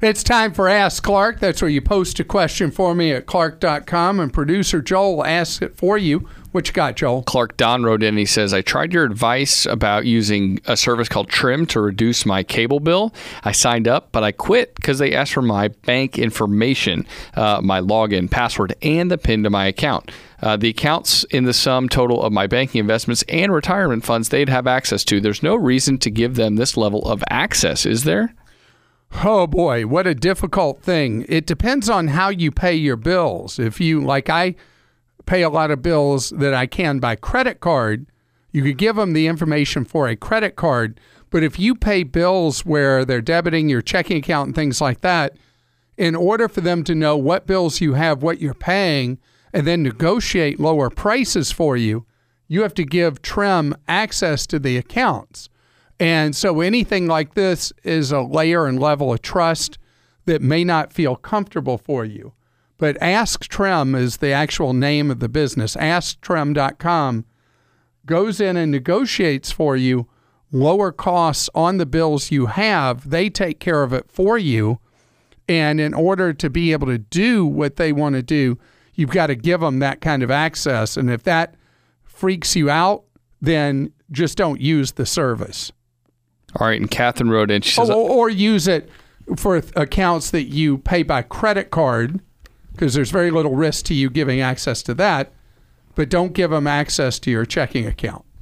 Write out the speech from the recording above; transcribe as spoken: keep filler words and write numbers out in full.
It's time for Ask Clark. That's where you post a question for me at clark dot com, and producer Joel asks it for you. What you got, Joel? Clark Don wrote in. He says, I tried your advice about using a service called Trim to reduce my cable bill. I signed up, but I quit because they asked for my bank information, uh, my login, password, and the PIN to my account. Uh, the accounts in the sum total of my banking investments and retirement funds they'd have access to. There's no reason to give them this level of access, is there? Oh, boy, what a difficult thing. It depends on how you pay your bills. If you, like I pay a lot of bills that I can by credit card, you could give them the information for a credit card. But if you pay bills where they're debiting your checking account and things like that, in order for them to know what bills you have, what you're paying, and then negotiate lower prices for you, you have to give Trim access to the accounts. And so anything like this is a layer and level of trust that may not feel comfortable for you. But Ask Trim is the actual name of the business. ask trim dot com goes in and negotiates for you lower costs on the bills you have. They take care of it for you. And in order to be able to do what they want to do, you've got to give them that kind of access. And if that freaks you out, then just don't use the service. All right, and Catherine wrote in. She says, or, or use it for accounts that you pay by credit card, because there's very little risk to you giving access to that, but don't give them access to your checking account.